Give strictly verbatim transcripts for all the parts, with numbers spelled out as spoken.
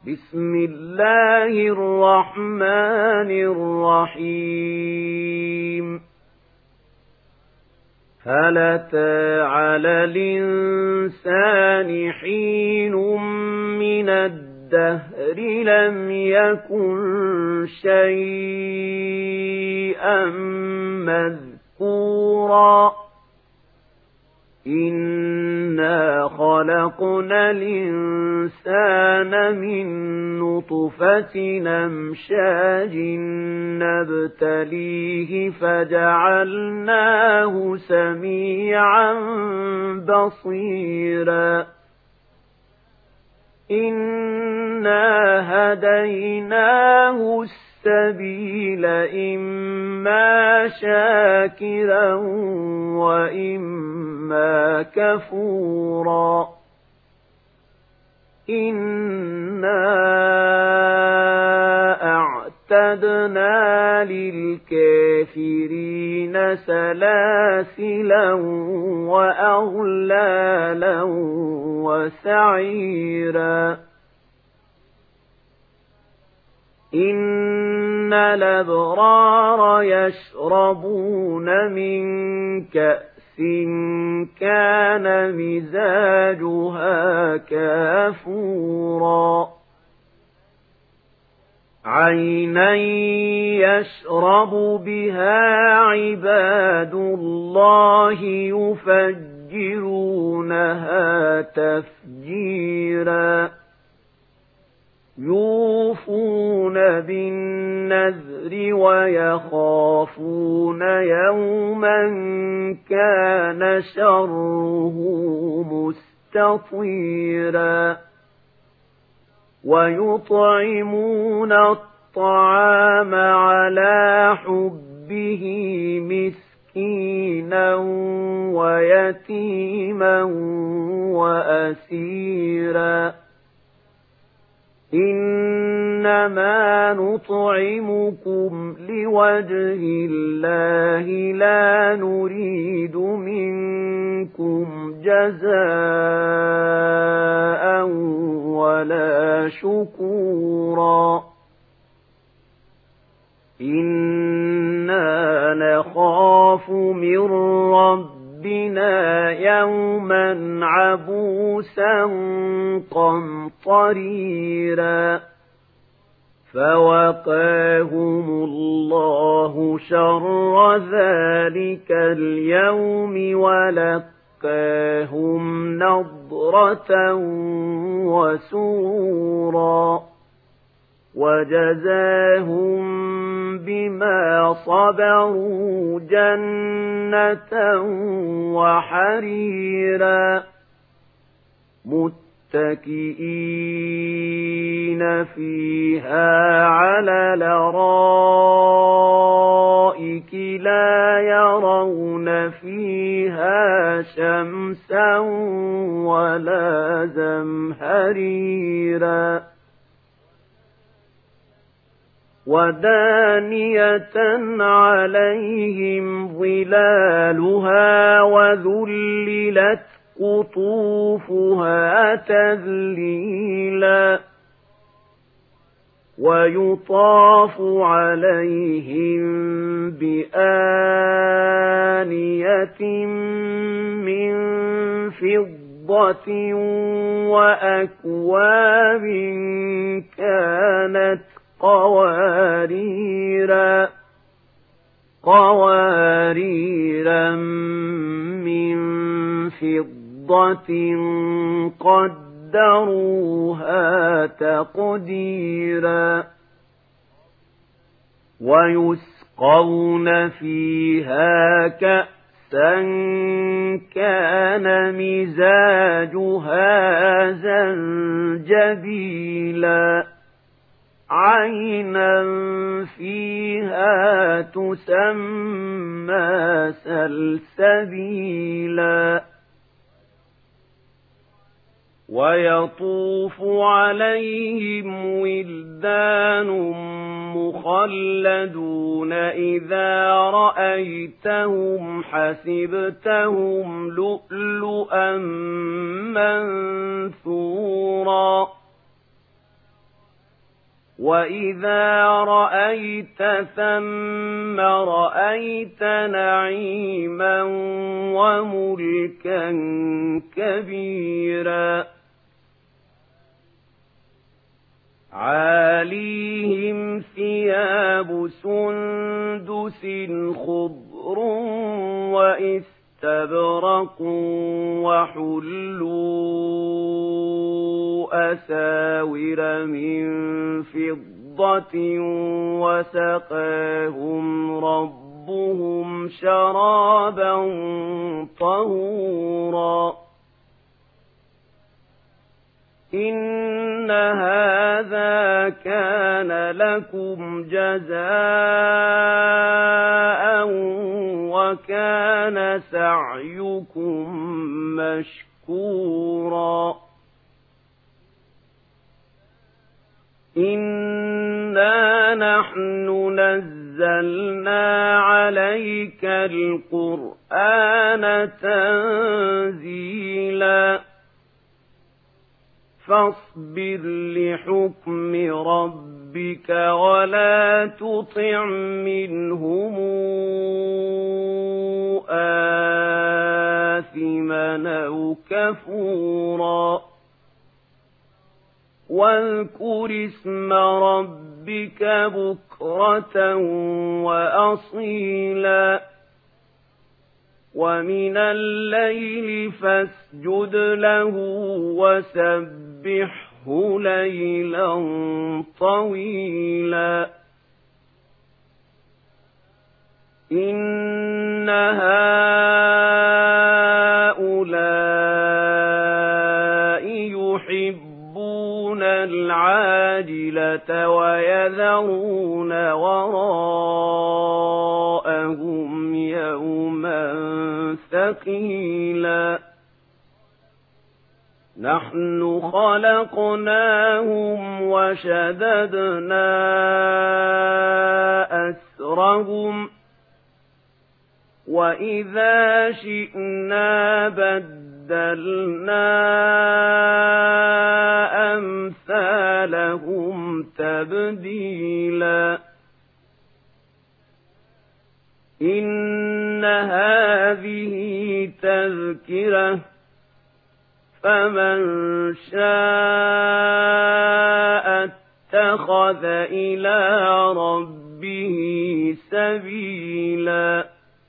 بسم الله الرحمن الرحيم هل أتى على الإنسان حين من الدهر لم يكن شيئا مذكورا إنا خلقنا الإنسان من نطفة أمشاج نبتليه فجعلناه سميعا بصيرا إنا هديناه السبيل إما شاكرا وإما كفورا إنا أعتدنا للكافرين سلاسلا وأغلالا وسعيرا إن الأبرار يشربون من كأس كان مزاجها كافورا عينا يشرب بها عباد الله يفجرونها تفجيرا يوفون بالنذر ويخافون يوما كان شره مستطيرا ويطعمون الطعام على حبه مسكينا ويتيما وأسيرا إنما نطعمكم لوجه الله لا نريد منكم جزاء ولا شكورا إنا نخاف من ربنا بنا يوما عبوسا قمطريرا فوقاهم الله شر ذلك اليوم ولقاهم نضرة وسرورا وجزاهم بما صبروا جنة وحريرا متكئين فيها على الأرائك لا يرون فيها شمسا ولا زمهريرا ودانية عليهم ظلالها وذللت قطوفها تذليلا ويطاف عليهم بآنية من فضة وأكواب كانت قواريرا قواريرا من فضة قدروها تقديرا ويسقون فيها كأسا كان مزاجها زنجبيلا عينا فيها تسمى سلسبيلا ويطوف عليهم ولدان مخلدون إذا رأيتهم حسبتهم لؤلؤا منثورا وَإِذَا رَأَيْتَ ثَمَّ رَأَيْتَ نَعِيمًا وَمُلْكًا كَبِيرًا عَالِيهِمْ ثِيَابُ سُندُسٍ خُضْرٌ وَإِسْتَبْرَقٌ وَحُلُّوا أَسَاوِرَ مِن فِضَّةٍ وَسَقَاهُمْ رَبُّهُمْ شَرَابًا طَهُورًا إِنَّ هَذَا كَانَ لَكُمْ جَزَاءً وَكَانَ سَعْيُكُمْ مَشْكُورًا إِنَّا نَحْنُ نَزَّلْنَا عَلَيْكَ الْقُرْآنَ تَنزِيلًا فاصبر لحكم ربك ولا تطع منهم آثما أو كفورا واذكر اسم ربك بكرة وأصيلا ومن الليل فاسجد له وسبحه ليلا طويلا إن هؤلاء يحبون العاجلة ويذرون وراءهم يوما ثقيلا نحن خلقناهم وشددنا أسرهم وإذا شئنا بدلنا أمثالهم تبديلا إن هذه تذكرة فمن شاء اتخذ إلى ربه سبيلا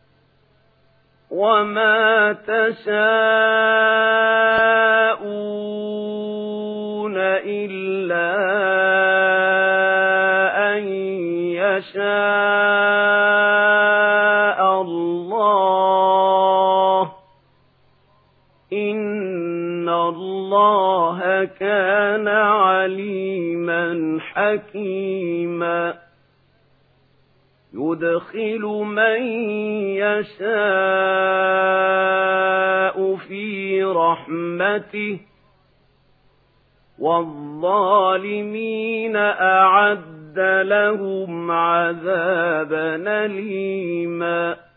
وما تشاءون إلا أن يشاء الله إن الله كان عليما حكيما يدخل من يشاء في رحمته والظالمين أعد لهم عذابا أليما